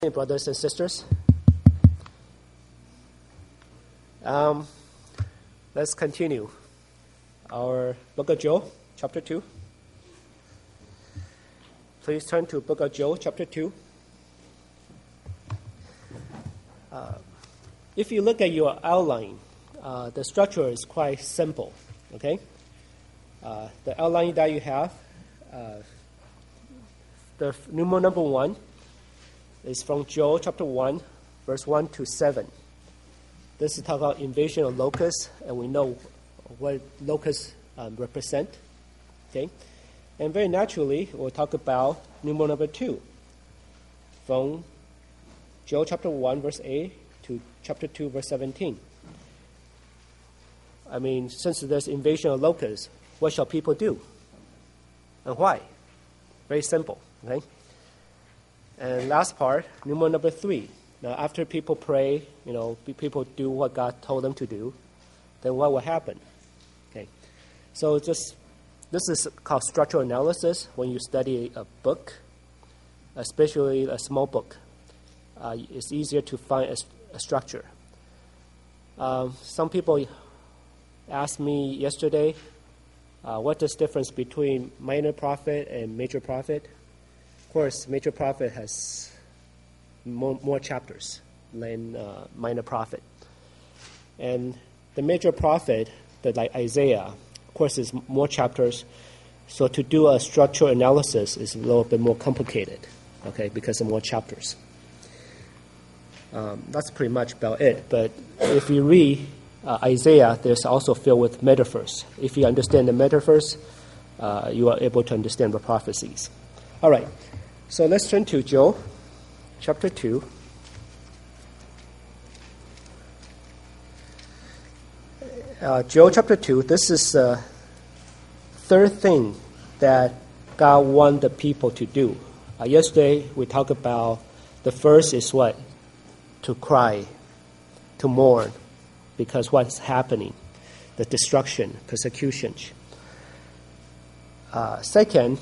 Hey, brothers and sisters. Let's continue our Book of Joel, chapter 2. Please turn to Book of Joel, chapter 2. If you look at your outline, the structure is quite simple, okay? The outline that you have, the numeral number 1, is from Joel chapter 1, verse 1 to 7. This is talking about invasion of locusts, and we know what locusts represent. Okay? And very naturally, we'll talk about numeral number 2, from Joel chapter 1, verse 8 to chapter 2, verse 17. I mean, since there's invasion of locusts, what shall people do? And why? Very simple, okay? And last part, numeral number 3. Now, after people pray, people do what God told them to do, then what will happen? Okay. So this is called structural analysis when you study a book, especially a small book. It's easier to find a structure. Some people asked me yesterday, what is the difference between minor prophet and major prophet? Of course, major prophet has more chapters than minor prophet. And the major prophet, like Isaiah, of course, is more chapters. So to do a structural analysis is a little bit more complicated, okay, because of more chapters. That's pretty much about it. But if you read Isaiah, there's also filled with metaphors. If you understand the metaphors, you are able to understand the prophecies. All right. So let's turn to Joel, chapter 2. Joel chapter 2, this is the third thing that God wants the people to do. Yesterday we talked about the first is what? To cry, to mourn, because what's happening, the destruction, persecution. Second,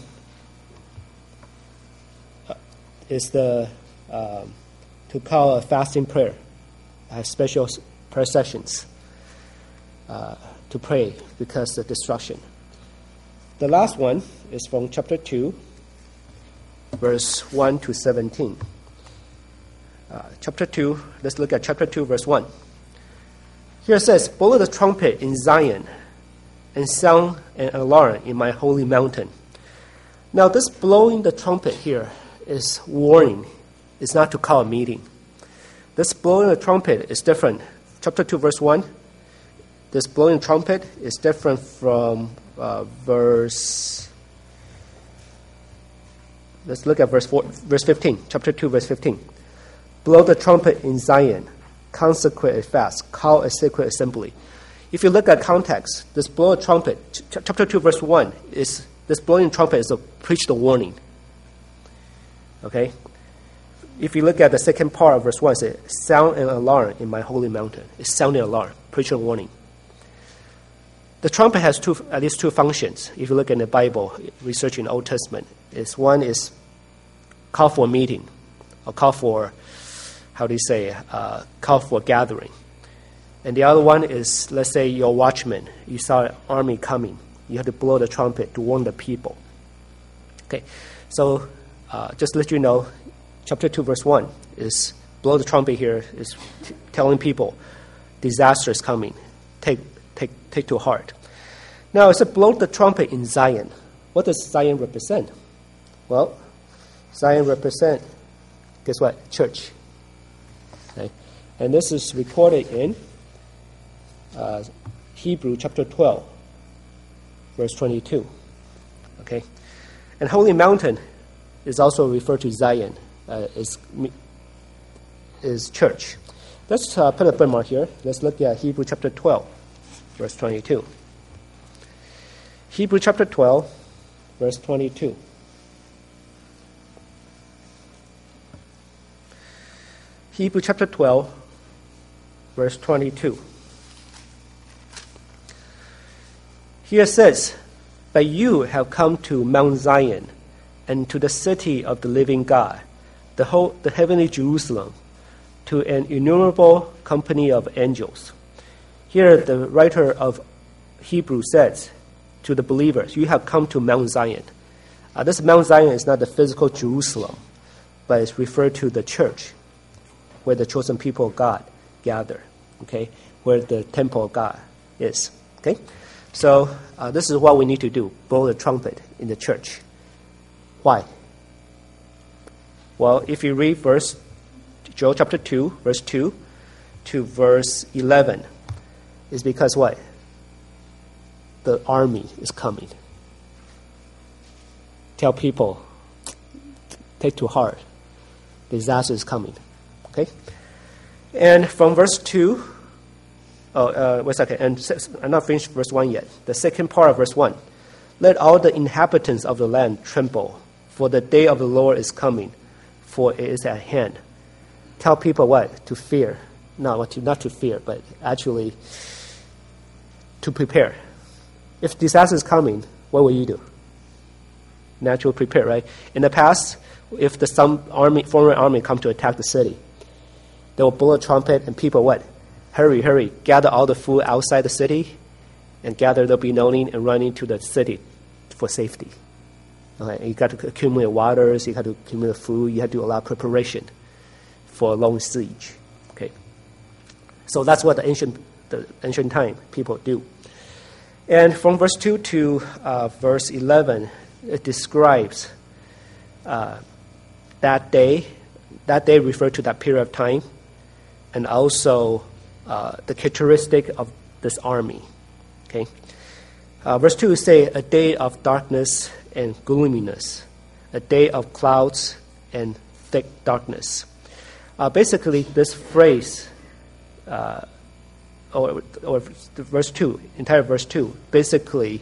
is to call a fasting prayer, special prayer sessions to pray because of destruction. The last one is from chapter 2, verse 1 to 17. Chapter 2, let's look at chapter 2, verse 1. Here it says, blow the trumpet in Zion and sound an alarm in my holy mountain. Now this blowing the trumpet here is warning. It's not to call a meeting. This blowing a trumpet is different. Chapter 2, verse 1, this blowing trumpet is different from verse... Let's look at verse 15. Chapter 2, verse 15. Blow the trumpet in Zion, consecrate a fast, call a sacred assembly. If you look at context, this blow a trumpet, chapter 2, verse 1, is this blowing trumpet is to preach the warning. Okay? If you look at the second part of verse 1, it says, sound an alarm in my holy mountain. It's sounding an alarm, preaching a warning. The trumpet has at least two functions. If you look in the Bible, researching the Old Testament, one is call for a meeting, or call for, call for gathering. And the other one is, let's say you're a watchman. You saw an army coming. You have to blow the trumpet to warn the people. Okay, so just to let you know, chapter 2, verse 1 is blow the trumpet here is telling people disaster is coming. Take to heart. Now, it's a blow the trumpet in Zion. What does Zion represent? Well, Zion represent, guess what? Church. Okay? And this is recorded in Hebrew chapter 12, verse 22. Okay? And holy mountain is also referred to Zion, is church. Let's put a bookmark here. Let's look at Hebrew chapter 12, verse 22. Hebrew chapter 12, verse 22. Hebrew chapter 12, verse 22. Here it says, but you have come to Mount Zion and to the city of the living God, the heavenly Jerusalem to an innumerable company of angels. Here, the writer of Hebrews says to the believers, you have come to Mount Zion. This Mount Zion is not the physical Jerusalem, but it's referred to the church, where the chosen people of God gather, okay, where the temple of God is, okay? So this is what we need to do, blow the trumpet in the church. Why? Well, if you read Joel chapter 2, verse 2 to verse 11, it's because what? The army is coming. Tell people, take to heart, disaster is coming. Okay? And from verse 2, wait a second, and I'm not finished verse 1 yet. The second part of verse 1. Let all the inhabitants of the land tremble, for the day of the Lord is coming, for it is at hand. Tell people what? To fear. Not to fear, but actually to prepare. If disaster is coming, what will you do? Naturally prepare, right? In the past, if some foreign army come to attack the city, they will blow a trumpet and people what? Hurry, hurry, gather all the food outside the city and gather the belonging and run into the city for safety. Okay, you got to accumulate waters, you got to accumulate food, you have to do a lot of preparation for a long siege. Okay, so that's what the ancient time people do. And from verse 2 to verse 11, it describes that day. That day refers to that period of time, and also the characteristic of this army. Okay, verse 2 say a day of darkness and gloominess, a day of clouds and thick darkness. Basically, this phrase, or verse 2, entire verse 2, basically,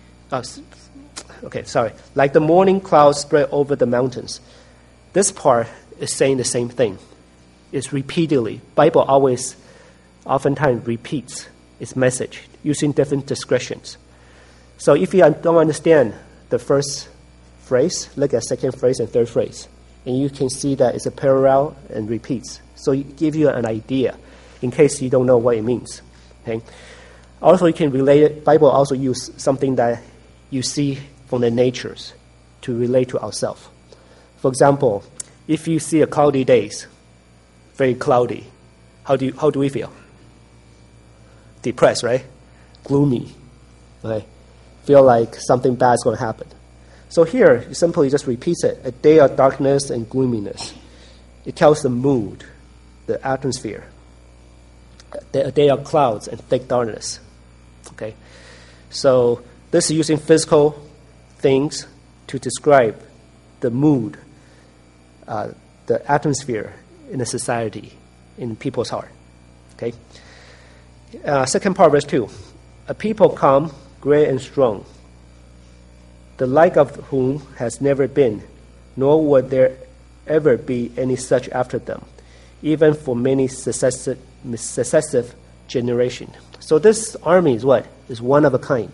like the morning clouds spread over the mountains. This part is saying the same thing. It's repeatedly. Bible oftentimes repeats its message using different descriptions. So if you don't understand the first phrase, look at second phrase and third phrase, and you can see that it's a parallel and repeats. So it gives you an idea in case you don't know what it means. Okay. Also, you can relate it. Bible also use something that you see from the natures to relate to ourselves. For example, if you see a cloudy days, very cloudy, how do we feel? Depressed, right? Gloomy, right? Feel like something bad is going to happen. So here, it simply just repeats it, a day of darkness and gloominess. It tells the mood, the atmosphere. A day of clouds and thick darkness. Okay? So this is using physical things to describe the mood, the atmosphere in a society, in people's heart. Okay? Second part, verse 2. A people come, great and strong, the like of whom has never been, nor would there ever be any such after them, even for many successive generations. So this army is what? Is one of a kind.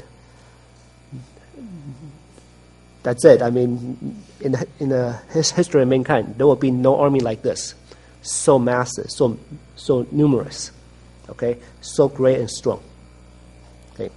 That's it. I mean, in the history of mankind, there will be no army like this. So massive, so numerous. Okay? So great and strong. Okay.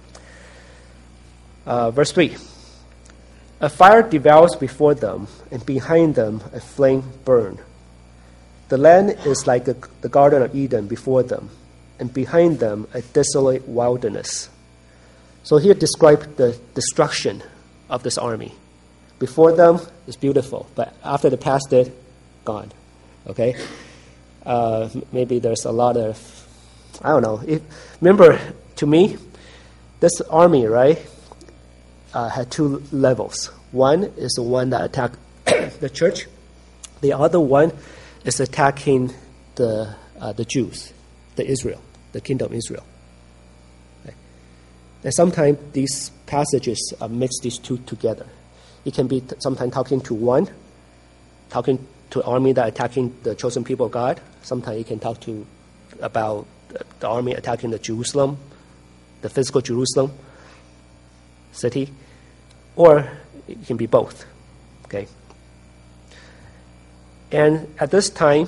Verse 3. A fire devours before them, and behind them a flame burns. The land is like the Garden of Eden before them, and behind them a desolate wilderness. So here describe the destruction of this army. Before them is beautiful, but after they passed it, gone. Okay? Maybe there's a lot of, I don't know. Remember, to me, this army, right, had two levels. One is the one that attacked the church. The other one is attacking the Jews, the Israel, the kingdom of Israel. Okay. And sometimes these passages mix these two together. It can be sometimes talking to an army that attacking the chosen people of God. Sometimes it can talk about the army attacking the Jerusalem, the physical Jerusalem city, or it can be both. Okay. And at this time,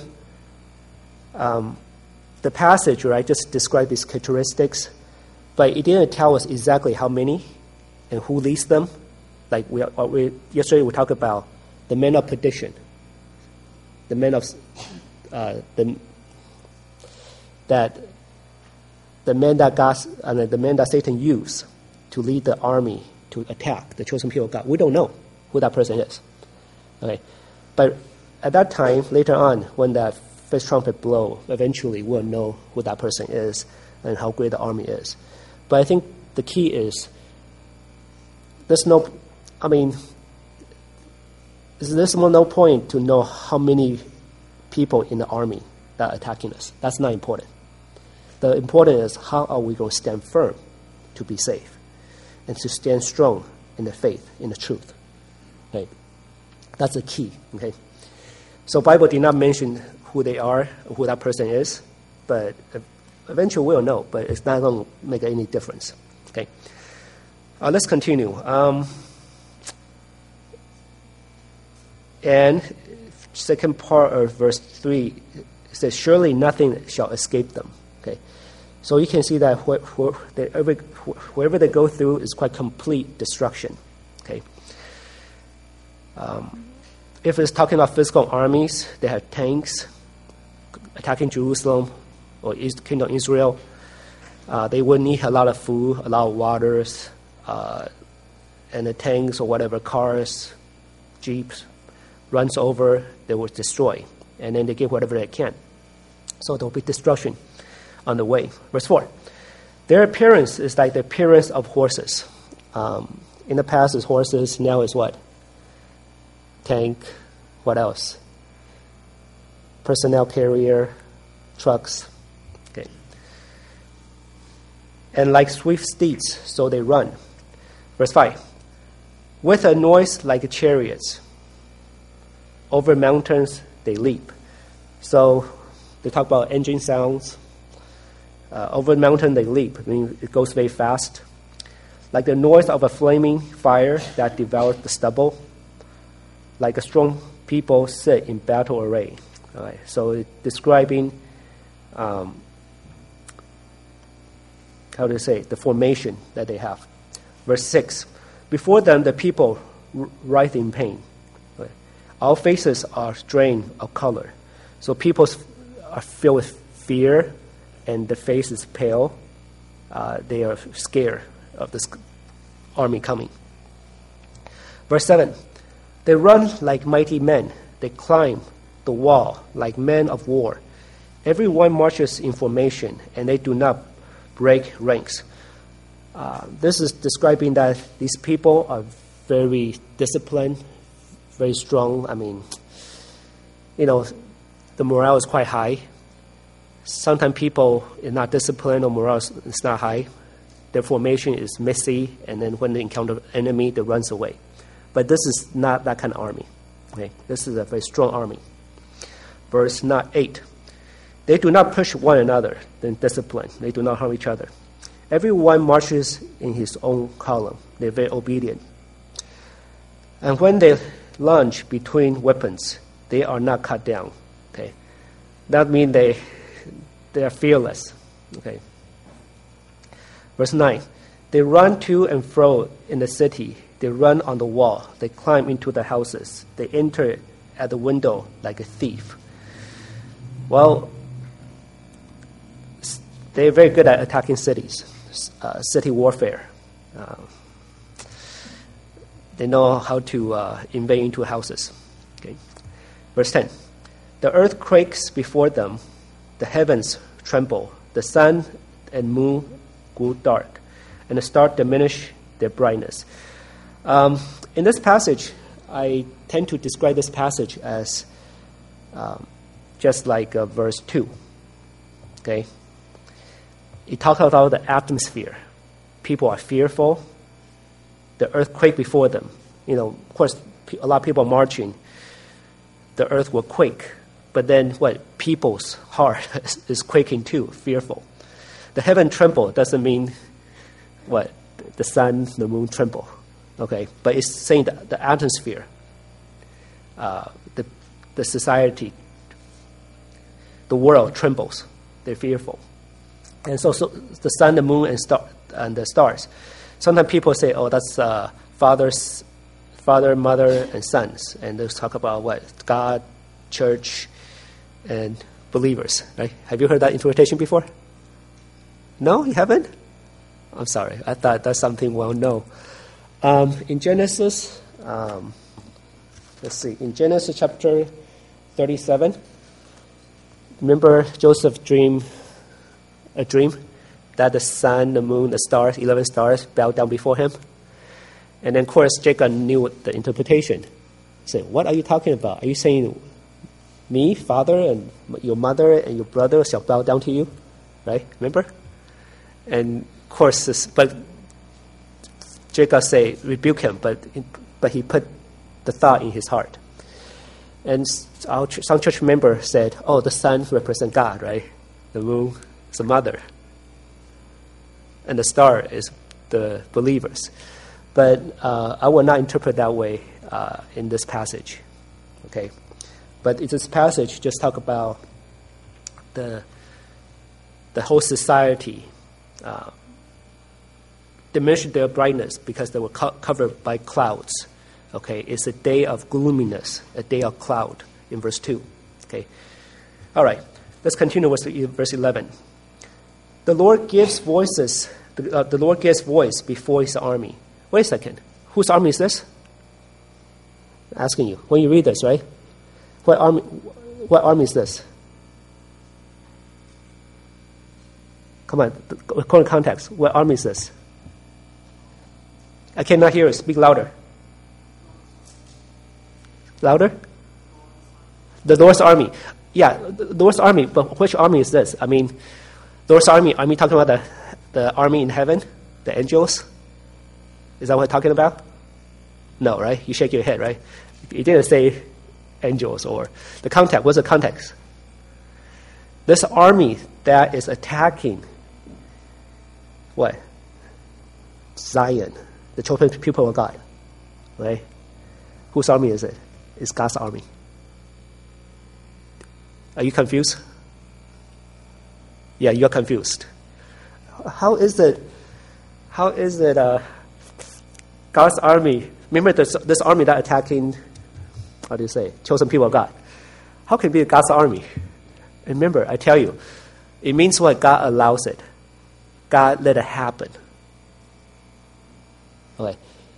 the passage, right, just described these characteristics, but it didn't tell us exactly how many and who leads them. Like yesterday we talked about the men of perdition, the men of the men that Satan used to lead the army to attack the chosen people of God. We don't know who that person is. Okay, but at that time, later on, when that first trumpet blow, eventually we'll know who that person is and how great the army is. But I think the key is there's no point to know how many people in the army that are attacking us. That's not important. The important is how are we going to stand firm to be safe and to stand strong in the faith, in the truth. Okay? That's the key. Okay? So Bible did not mention who they are, who that person is, but eventually we'll know, but it's not going to make any difference. Okay? Let's continue. And second part of verse 3 says, surely nothing shall escape them. Okay? So you can see that wherever they go through is quite complete destruction. Okay? If it's talking about physical armies, they have tanks attacking Jerusalem or Kingdom Israel. They would need a lot of food, a lot of waters, and the tanks or whatever, cars, jeeps, runs over, they will destroy. And then they get whatever they can. So there will be destruction on the way. Verse 4. Their appearance is like the appearance of horses. In the past is horses, now is what? Tank, what else? Personnel carrier, trucks. Okay. And like swift steeds, so they run. Verse 5. With a noise like chariots, over mountains they leap. So they talk about engine sounds. Over the mountain they leap. I mean, it goes very fast. Like the noise of a flaming fire that devours the stubble. Like a strong people sit in battle array. All right, so it's describing, the formation that they have. Verse 6, before them the people writhe in pain. Right. Our faces are drained of color. So people are filled with fear, and the face is pale. They are scared of this army coming. Verse 7, they run like mighty men. They climb the wall like men of war. Everyone marches in formation, and they do not break ranks. This is describing that these people are very disciplined, very strong. I mean, the morale is quite high. Sometimes people are not disciplined or morale is not high. Their formation is messy, and then when they encounter an enemy, they runs away. But this is not that kind of army. Okay? This is a very strong army. Verse 8. They do not push one another in discipline. They do not harm each other. Everyone marches in his own column. They're very obedient. And when they lunge between weapons, they are not cut down. Okay? That means they are fearless. Okay? Verse 9. They run to and fro in the city. They run on the wall. They climb into the houses. They enter at the window like a thief. Well, they're very good at attacking cities, city warfare. They know how to invade into houses. Okay. Verse 10. The earth quakes before them. The heavens tremble. The sun and moon grew dark, and the stars diminish their brightness. In this passage, I tend to describe this passage as just like verse 2. Okay? It talks about the atmosphere. People are fearful. The earthquake before them. Of course, a lot of people are marching. The earth will quake. But then what? People's heart is quaking too, fearful. The heaven tremble doesn't mean what? The sun, the moon tremble. Okay? But it's saying that the atmosphere, the the society, the world trembles. They're fearful. And so the sun, the moon, and the stars. Sometimes people say, oh, that's father, mother, and sons. And they talk about what? God, church, and believers. Right? Have you heard that interpretation before? No, you haven't? I'm sorry. I thought that's something well known. In Genesis, let's see. In Genesis chapter 37, remember Joseph dreamed a dream that the sun, the moon, the stars, 11 stars bowed down before him. And then, of course, Jacob knew the interpretation. He said, what are you talking about? Are you saying me, father, and your mother, and your brother shall bow down to you? Right? Remember? And, of course, but Jacob say, rebuke him, but he put the thought in his heart. And some church member said, oh, the sun represents God, right? The moon is the mother. And the star is the believers. But I will not interpret that way in this passage. Okay? But in this passage, just talk about the whole society diminished their brightness because they were covered by clouds. Okay? It's a day of gloominess, a day of cloud in verse 2. Okay? All right. Let's continue with verse 11. The Lord gives voices. The Lord gives voice before his army. Wait a second. Whose army is this? I'm asking you. When you read this, right? What army is this? Come on. According to context, what army is this? I cannot hear it. Speak louder. Louder? The Lord's army. Yeah, the Lord's army. But which army is this? I mean, Lord's army. Are we talking about the army in heaven? The angels? Is that what we're talking about? No, right? You shake your head, right? You didn't say angels or the context. What's the context? This army that is attacking what? Zion, the chosen people of God, right? Whose army is it? It's God's army. Are you confused? Yeah, you're confused. How is it God's army? Remember this army that attacking, how do you say, chosen people of God. How can it be God's army? Remember, I tell you, it means what? God allows it. God let it happen. Okay.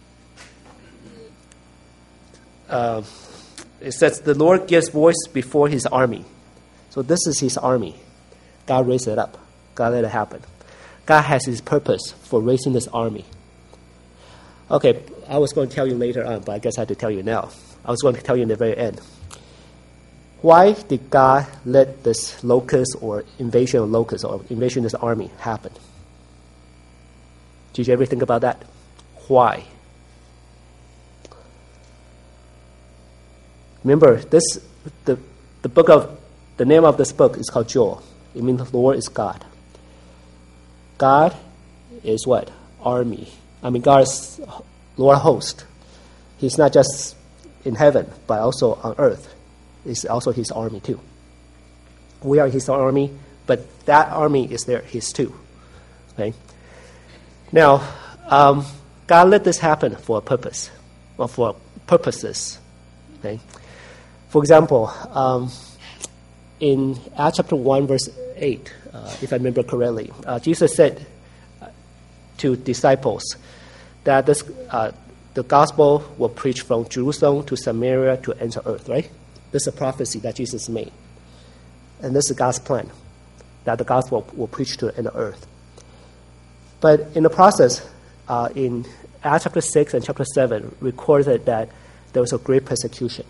It says the Lord gives voice before his army. So this is his army. God raised it up. God let it happen. God has his purpose for raising this army. Okay, I was going to tell you later on, but I guess I have to tell you now. I was going to tell you in the very end. Why did God let this locust or invasion of locusts or invasion of this army happen? Did you ever think about that? Why? Remember, the name of this book is called Joel. It means the Lord is God. God is what? Army. I mean, God is Lord host. He's not just in heaven, but also on earth. It's also his army too. We are his army, but that army is there, his too. Okay? Now, God let this happen for a purpose, or for purposes. Okay? For example, in Acts chapter 1, verse 8, if I remember correctly, Jesus said to disciples that the gospel will preach from Jerusalem to Samaria to enter earth, right? This is a prophecy that Jesus made. And this is God's plan, that the gospel will preach to the end of earth. But in the process, in Acts chapter 6 and chapter 7, recorded that there was a great persecution.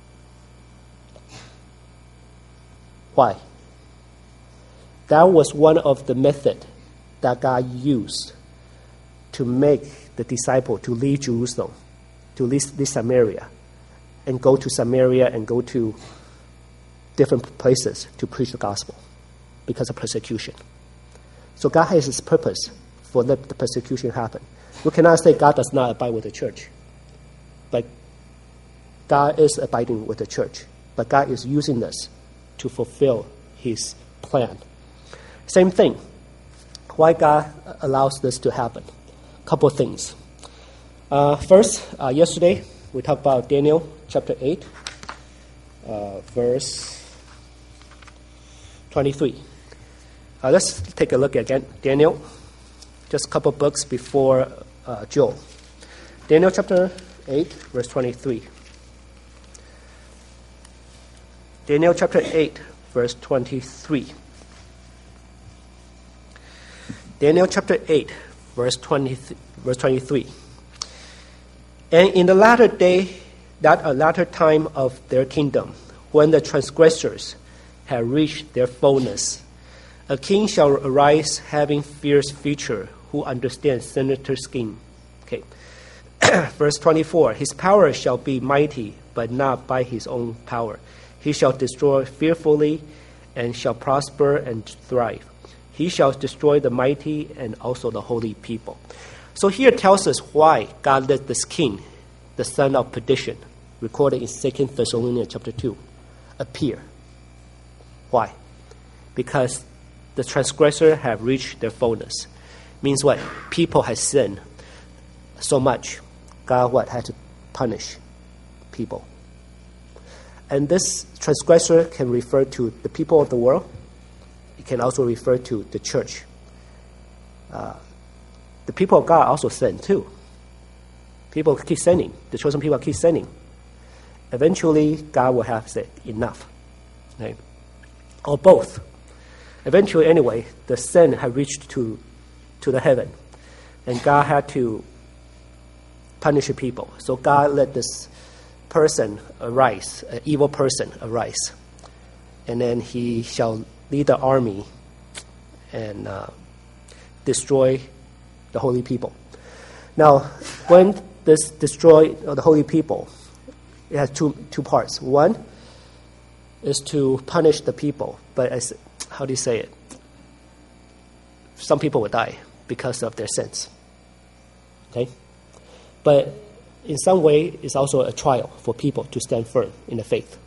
Why? That was one of the methods that God used to make the disciple to leave Jerusalem, to leave Samaria, and go to Samaria and go to different places to preach the gospel because of persecution. So God has his purpose for the persecution happen. We cannot say God does not abide with the church, but God is abiding with the church. but God is using this to fulfill his plan. Same thing. Why God allows this to happen? A couple of things. First, yesterday we talked about Daniel chapter 8, verse 23. Let's take a look again. Daniel, just a couple books before Joel. Daniel chapter 8, verse 23. Daniel chapter 8, verse 23. Daniel chapter 8, verse 23. And in the latter day, that a latter time of their kingdom, when the transgressors have reached their fullness, a king shall arise having fierce feature, who understands sinister scheme. Okay. Verse 24, his power shall be mighty, but not by his own power. He shall destroy fearfully, and shall prosper and thrive. He shall destroy the mighty and also the holy people. So here tells us why God let this king, the son of perdition, recorded in 2 Thessalonians chapter 2, appear. Why? Because the transgressor have reached their fullness. Means what? People have sinned so much. God had to punish people. And this transgressor can refer to the people of the world. It can also refer to the church. The people of God also sin too. People keep sinning. The chosen people keep sinning. Eventually, God will have said, enough. Okay? Or both. Eventually, anyway, the sin had reached to the heaven. And God had to punish the people. So God let this person arise, an evil person arise. And then he shall lead the army and destroy the holy people. Now, when this destroy the holy people, it has two parts. One is to punish the people, but as how do you say it? Some people will die because of their sins. Okay? But in some way, it's also a trial for people to stand firm in the faith.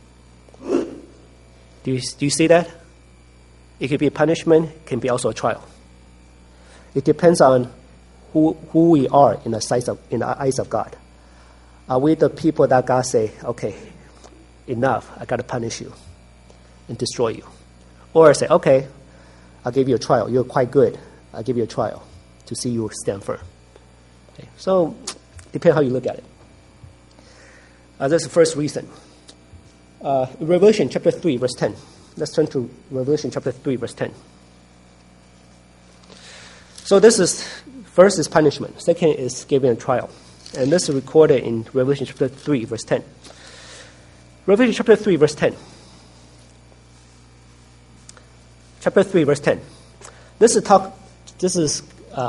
Do you see that? It can be a punishment, can be also a trial. It depends on who we are in the eyes of God. Are we the people that God say, okay, enough, I got to punish you and destroy you? Or say, okay, I'll give you a trial. You're quite good. I'll give you a trial to see you stand firm. Okay. So, depends how you look at it. That's the first reason. Revelation chapter 3, verse 10. Let's turn to Revelation chapter 3, verse 10. So this is, first is punishment. Second is giving a trial. And this is recorded in Revelation chapter 3, verse 10. Revelation chapter 3, verse 10. Chapter 3, verse 10. This is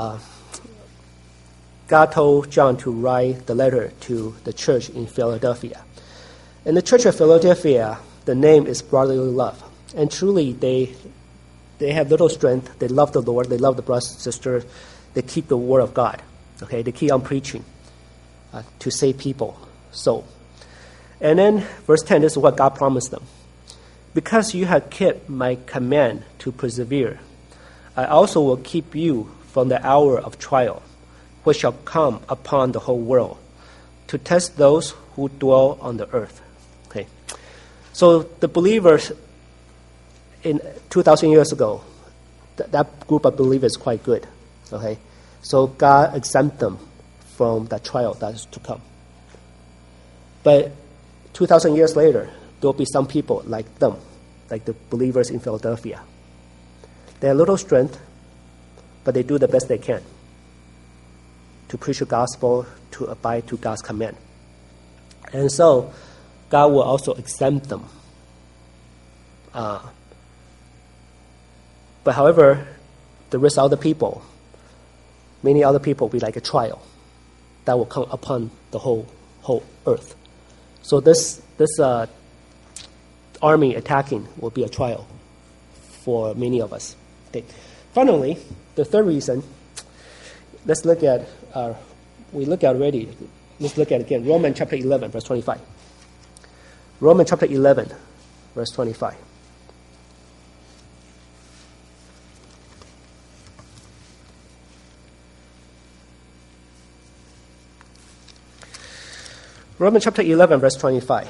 God told John to write the letter to the church in Philadelphia. In the church of Philadelphia, the name is brotherly love. And truly, they have little strength. They love the Lord. They love the brothers and sisters. They keep the word of God. Okay, they keep on preaching to save people. So, and then verse 10, this is what God promised them. Because you have kept my command to persevere, I also will keep you from the hour of trial, which shall come upon the whole world, to test those who dwell on the earth. Okay, so the believers in 2,000 years ago, that group of believers is quite good. Okay, so God exempt them from that trial that is to come. But 2,000 years later, there will be some people like them, like the believers in Philadelphia. They have little strength, but they do the best they can to preach the gospel, to abide to God's command. And so, God will also exempt them. But however, the rest of the people, many other people will be like a trial that will come upon the whole earth. So this army attacking will be a trial for many of us. Okay. Finally, the third reason, let's look at, we look at already, let's look at again, Romans chapter 11, verse 25. Romans chapter 11, verse 25. Romans chapter 11, verse 25.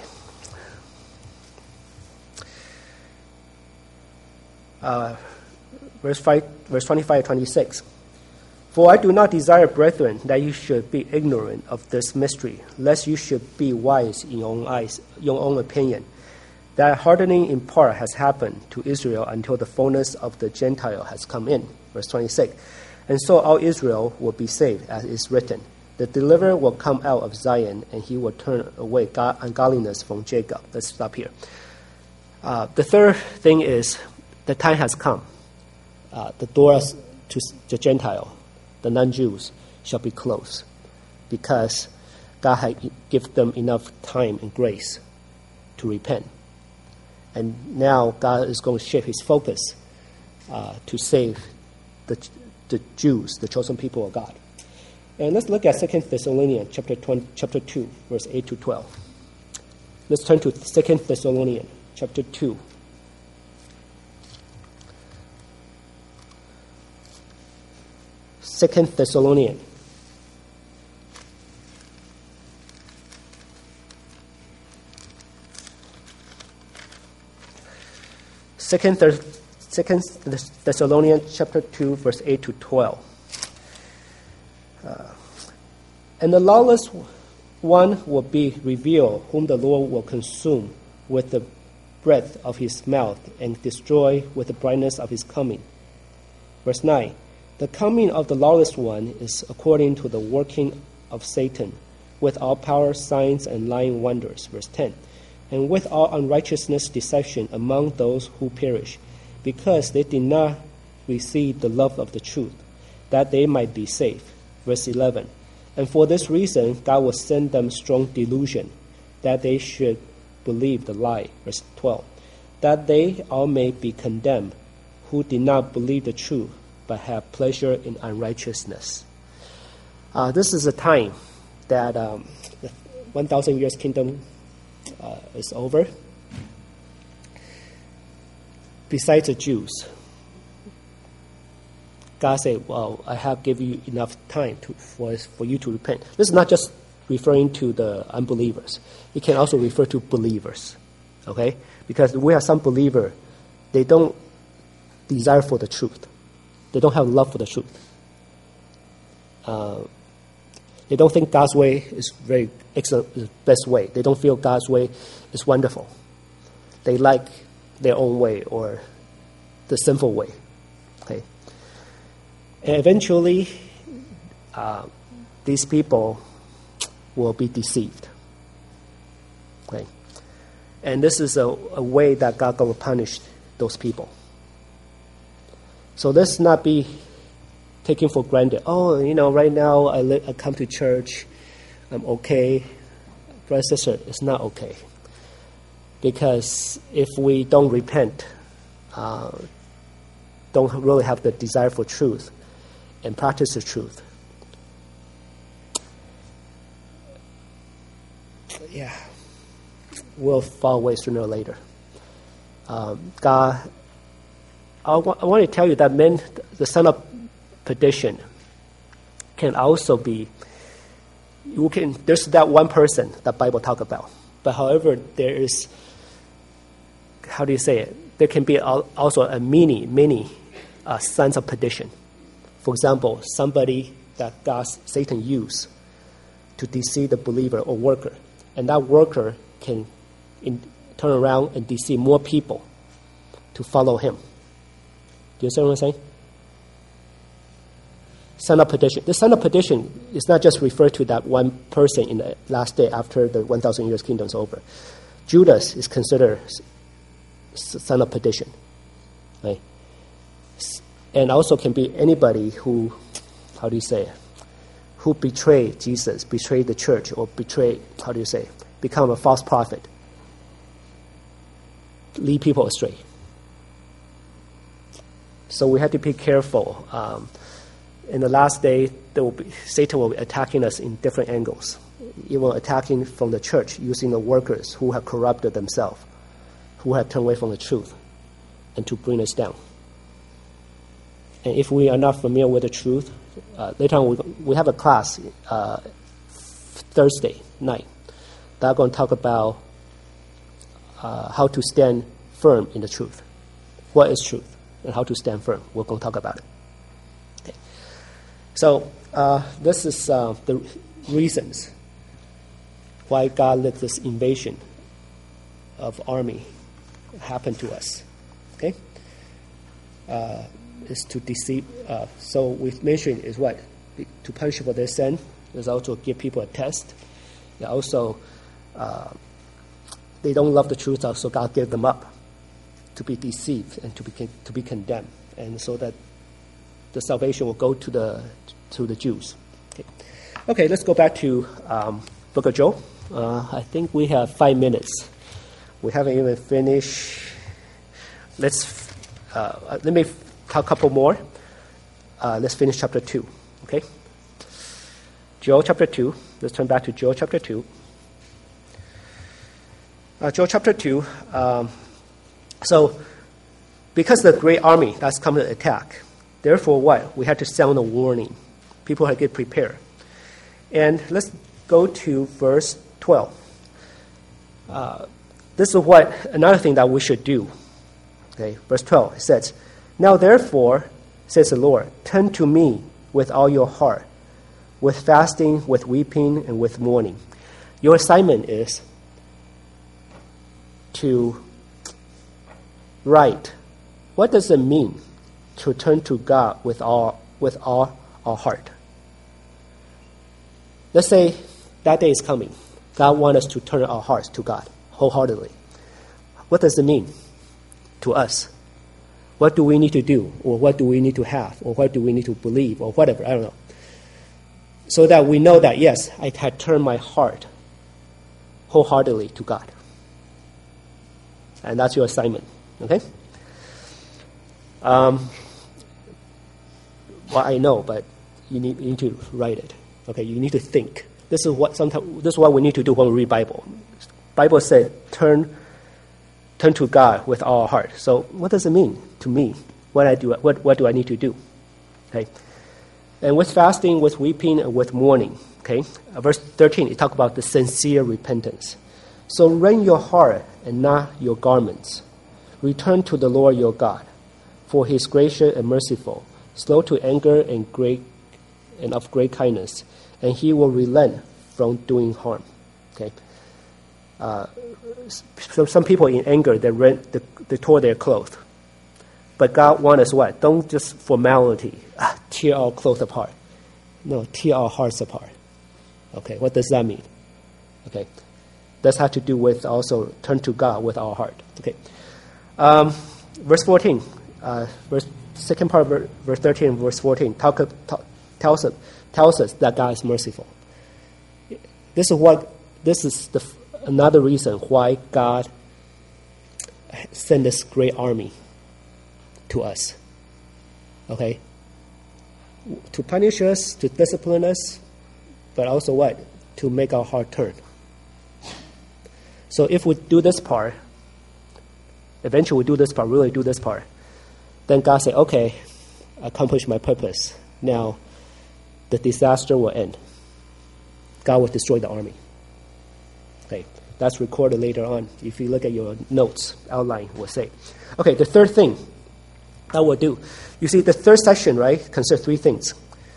Verse 25 26. For I do not desire, brethren, that you should be ignorant of this mystery, lest you should be wise in your own eyes, your own opinion, that hardening in part has happened to Israel until the fullness of the Gentile has come in. Verse 26. And so all Israel will be saved, as is written. The deliverer will come out of Zion, and he will turn away ungodliness from Jacob. Let's stop here. The third thing is the time has come. The doors to the Gentile, the non-Jews, shall be closed, because God had given them enough time and grace to repent. And now God is going to shift his focus to save the Jews, the chosen people of God. And let's look at 2 Thessalonians chapter 2, verse 8 to 12. Let's turn to 2 Thessalonians chapter 2. Second Thessalonians. Second Thessalonians chapter 2, verse 8 to 12. And the lawless one will be revealed, whom the Lord will consume with the breath of his mouth and destroy with the brightness of his coming. Verse 9. The coming of the lawless one is according to the working of Satan, with all power, signs, and lying wonders. Verse 10. And with all unrighteousness, deception among those who perish, because they did not receive the love of the truth, that they might be saved. Verse 11. And for this reason, God will send them strong delusion, that they should believe the lie. Verse 12. That they all may be condemned, who did not believe the truth, but have pleasure in unrighteousness. This is a time that the 1,000 years kingdom is over. Besides the Jews, God said, well, I have given you enough time for you to repent. This is not just referring to the unbelievers. It can also refer to believers, okay? Because we have some believer, they don't desire for the truth. They don't have love for the truth. They don't think God's way is very excellent, the best way. They don't feel God's way is wonderful. They like their own way or the sinful way. Okay. And eventually, these people will be deceived. Okay. And this is a way that God will punish those people. So let's not be taken for granted. Oh, right now I come to church, I'm okay. Brother, sister, it's not okay. Because if we don't repent, don't really have the desire for truth and practice the truth, we'll fall away sooner or later. God, I want to tell you that the son of perdition can also be, there's that one person that Bible talk about. But however, there is, how do you say it? There can be also a many sons of perdition. For example, somebody that Satan used to deceive the believer or worker. And that worker can turn around and deceive more people to follow him. Do you understand what I'm saying? Son of perdition. The son of perdition is not just referred to that one person in the last day after the 1,000 years kingdom is over. Judas is considered son of perdition. Right? And also can be anybody who, how do you say it? Who betrayed Jesus, betrayed the church, or become a false prophet. Lead people astray. So we have to be careful. In the last day, Satan will be attacking us in different angles. Even attacking from the church, using the workers who have corrupted themselves, who have turned away from the truth and to bring us down. And if we are not familiar with the truth, later on we have a class Thursday night that are going to talk about how to stand firm in the truth. What is truth and how to stand firm. We're going to talk about it. Okay. So this is the reasons why God let this invasion of army happen to us. Okay? Is to deceive. So we mentioned is what? To punish for their sin. Is also give people a test. They also they don't love the truth, so God gave them up to be deceived and to be condemned, and so that the salvation will go to the Jews. Okay, let's go back to Book of Job. I think we have 5 minutes. We haven't even finished. Let me talk a couple more. Let's finish chapter 2. Okay. Job chapter 2. Let's turn back to Job chapter 2. Job chapter 2. So, because the great army that's coming to attack, therefore what? We had to sound a warning. People had to get prepared. And let's go to verse 12. This is what another thing that we should do. Okay, verse 12, it says, "Now therefore, says the Lord, turn to me with all your heart, with fasting, with weeping, and with mourning." Your assignment is to write. What does it mean to turn to God with all our heart? Let's say that day is coming. God wants us to turn our hearts to God wholeheartedly. What does it mean to us? What do we need to do? Or what do we need to have? Or what do we need to believe? Or whatever, I don't know. So that we know that, yes, I had turned my heart wholeheartedly to God. And that's your assignment, okay? Well, I know, but you need to write it. Okay, you need to think. This is what we need to do when we read Bible. Bible said, turn to God with all our heart. So what does it mean to me? What do I need to do? Okay. And with fasting, with weeping, and with mourning. Okay. Verse 13, it talks about the sincere repentance. So rend your heart and not your garments. Return to the Lord your God, for he is gracious and merciful, slow to anger and of great kindness, and he will relent from doing harm. Okay. So some people in anger, they tore their clothes. But God wants us what? Don't just formality, tear our clothes apart. No, tear our hearts apart. Okay, what does that mean? Okay, that's have to do with also turn to God with our heart. Okay, verse 14, second part of verse 13 and verse 14 tells us that God is merciful. This is another reason why God sent this great army to us. Okay? To punish us, to discipline us, but also what? To make our heart turn. So if we do this part, eventually we do this part, really do this part, then God say, okay, I accomplished my purpose. Now the disaster will end. God will destroy the army. Okay, that's recorded later on. If you look at your notes, outline will say. Okay, the third thing that we'll do. You see, the third section, right, consists three things.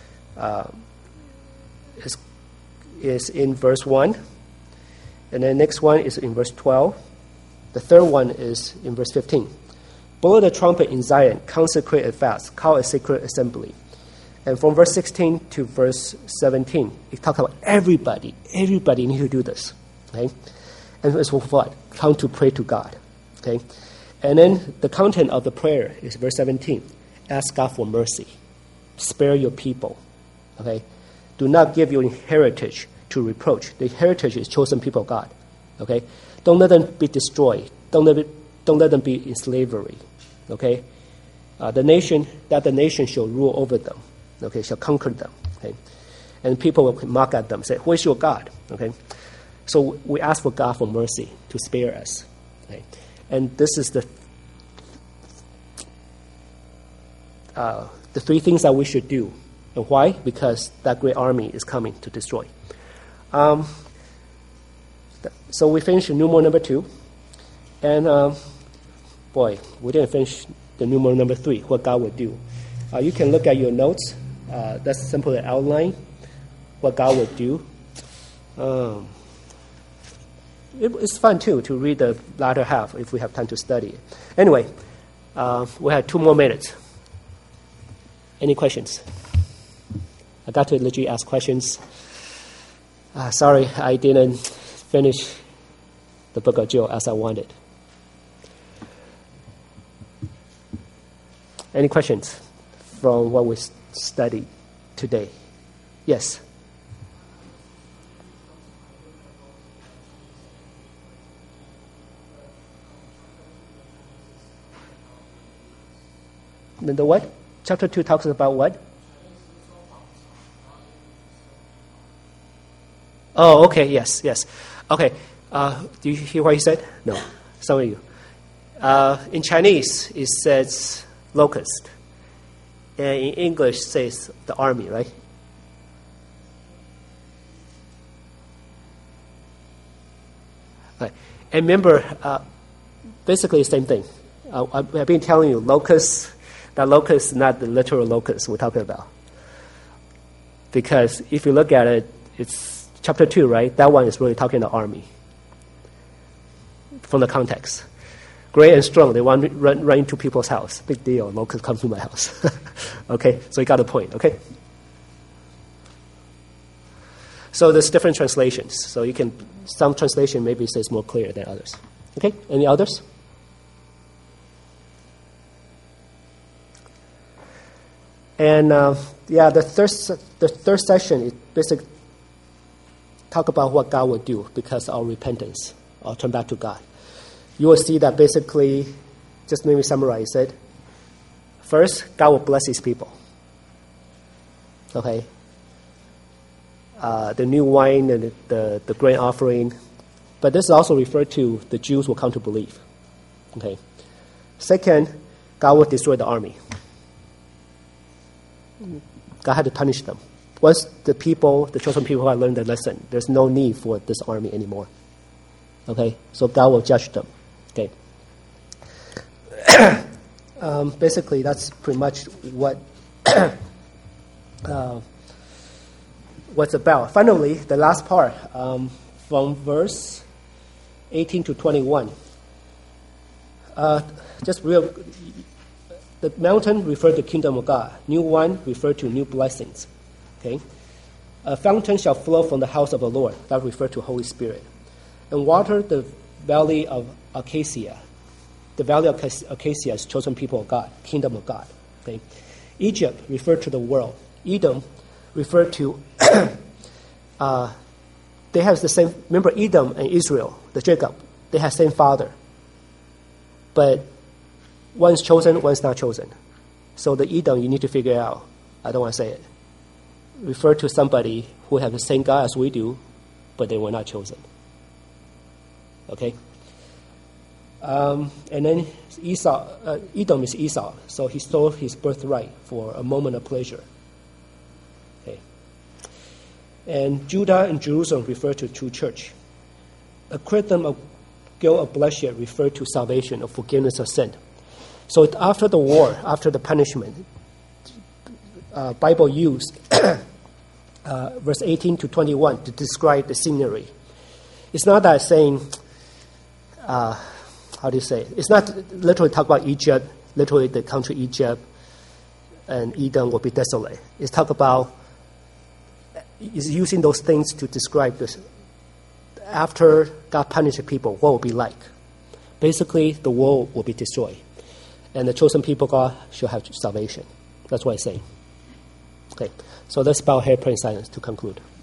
Is in verse 1, and then the next one is in verse 12. The third one is in verse 15. Blow the trumpet in Zion, consecrate a fast, call a sacred assembly. And from verse 16 to verse 17, it talks about everybody need to do this. Okay? And it's what? Come to pray to God. Okay? And then the content of the prayer is verse 17. Ask God for mercy. Spare your people. Okay? Do not give your heritage to reproach. The heritage is chosen people of God. Okay? Don't let them be destroyed. Don't let them be in slavery. Okay? The nation shall rule over them. Okay, shall conquer them. Okay? And people will mock at them, say, who is your God? Okay? So we ask for God for mercy to spare us. Okay? And this is the three things that we should do. And why? Because that great army is coming to destroy. So we finished numeral number 2. And boy, we didn't finish the numeral number 3, what God would do. You can look at your notes. That's simply an outline, what God would do. It's fun, too, to read the latter half if we have time to study it. Anyway, we have 2 more minutes. Any questions? I got to legit ask questions. Sorry, I didn't finish the book of Joel as I wanted. Any questions from what we studied today? Yes? The what? Chapter 2 talks about what? Oh, okay, yes. Okay, do you hear what he said? No, some of you. In Chinese, it says locust. And in English, it says the army, right? Right. And remember, basically the same thing. I've been telling you, locust. That locust is not the literal locust we're talking about. Because if you look at it, it's chapter 2, right? That one is really talking about army. From the context. Great and strong, they want to run into people's house. Big deal, locust come to my house. Okay, so you got the point, okay? So there's different translations. So you can, some translation maybe says more clear than others. Okay, any others? And the third session is basically talk about what God will do because of our repentance or turn back to God. You will see that basically, just let me summarize it. First, God will bless His people. Okay. The new wine and the grain offering, but this is also referred to the Jews will come to believe. Okay. Second, God will destroy the army. God had to punish them. Once the chosen people had learned their lesson, there's no need for this army anymore. Okay, so God will judge them. Okay. Basically, that's pretty much what what's about. Finally, the last part, from verse 18 to 21. The mountain referred to the kingdom of God. New wine referred to new blessings. Okay, a fountain shall flow from the house of the Lord. That referred to Holy Spirit. And water the valley of Acacia. The valley of Acacia is chosen people of God, kingdom of God. Okay, Egypt referred to the world. Edom referred to. They have the same. Remember, Edom and Israel, the Jacob, they have same father. But one's chosen, one's not chosen. So the Edom, you need to figure out, I don't want to say it, refer to somebody who have the same God as we do, but they were not chosen. Okay? And then Edom is Esau, so he stole his birthright for a moment of pleasure. Okay? And Judah and Jerusalem refer to true church. Acquit them of guilt of bloodshed refer to salvation or forgiveness of sin. So after the war, after the punishment, Bible used verse 18 to 21 to describe the scenery. It's not that saying, how do you say it? It's not literally talk about Egypt, literally the country Egypt and Edom will be desolate. It's talk about, it's using those things to describe this. After God punishes people, what will be like? Basically, the world will be destroyed. And the chosen people, God, shall have salvation. That's what I'm saying. Okay, so let's bow our head, pray in silence to conclude.